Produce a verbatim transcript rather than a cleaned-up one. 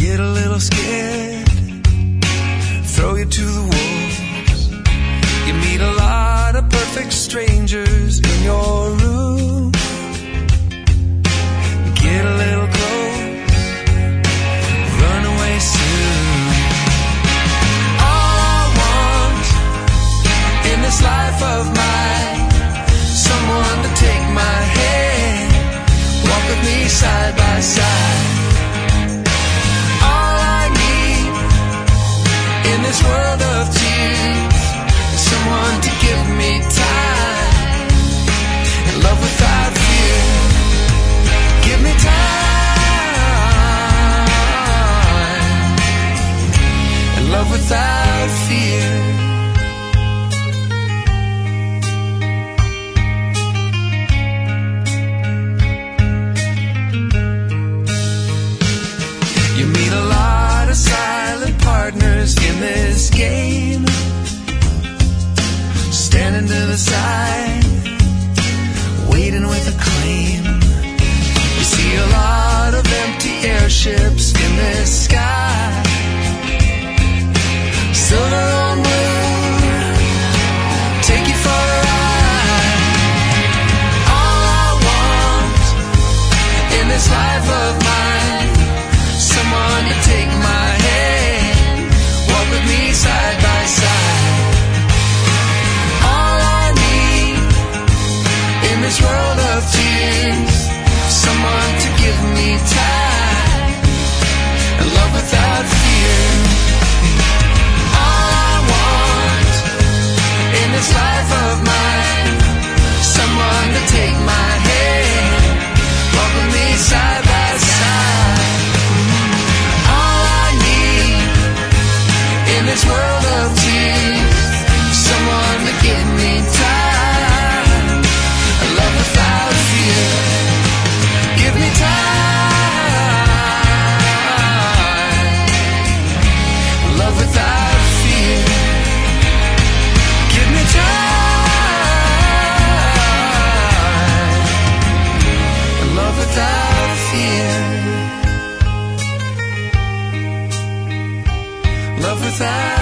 get a little scared, throw you to the wolves. You meet a lot of perfect strangers in your room. Get a little close, run away soon. All I want in this life of mine, someone to take my hand, walk with me side by side. All I need in this world of tears is someone to give me time and love without fear. Give me time and love without fear. You meet a lot of silent partners in this game, standing to the side, waiting with a claim. You see a lot of empty airships in this sky, silver on blue, take you for a ride. All I want in this life of mine, someone to take my hand, walk with me side by side. All I need in this world of tears, someone to give me time and love without fear. All I want in this life of mine, someone to take my hand, walk with me side by side. All I need in this world of tears, someone to give me time and love without fear. Give me time, love without fear. Give me time, love without fear. Love without